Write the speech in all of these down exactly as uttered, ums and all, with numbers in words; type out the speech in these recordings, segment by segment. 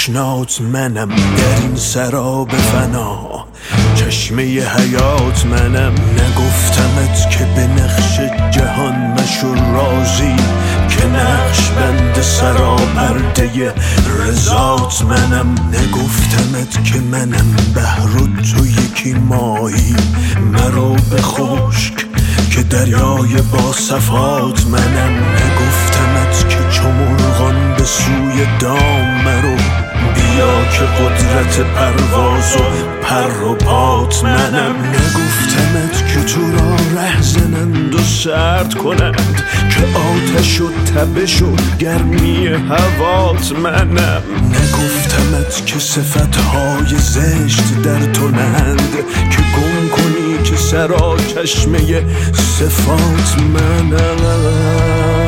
آشنات منم در این سراب فنا، چشمه حیات منم. نگفتمت که به نقش جهان مشو راضی، که نقش بند سراپرده رضات منم. نگفتمت که منم بحر و تو یکی ماهی، مرو به خشک که دریای با صفات منم. نگفتمت که چو مرغان به سوی دام مرو، بیا که قدرت پرواز و پر و پات منم. نگفتمت که تو را ره زنند و سرد کنند، که آتش و تبش و گرمی هوات منم. نگفتمت که صفتهای زشت در تو نهند، که گم کنی که سرا چشمه صفات منم.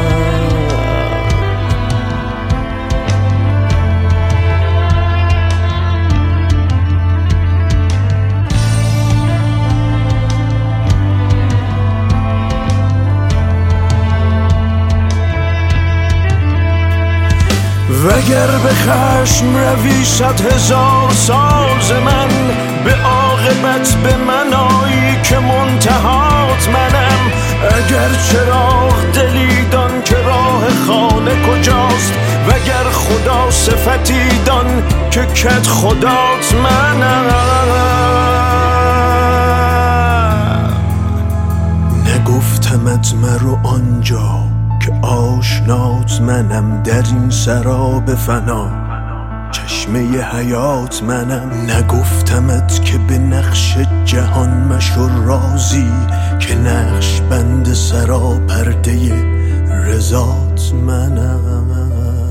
وگر به خشم روی صد هزار سال ز من، به عاقبت به من آیی که منتهات منم. اگر چراغ دلی دان که راه خانه کجاست، وگر خدا صفتی دان که کت خدات منم. نگفتمت مرو آنجا که آشنات منم در این سراب فنا، چشمه حیات منم. نگفتمت که به نقش جهان مشو راضی، که نقش بند سراپرده رضات منم.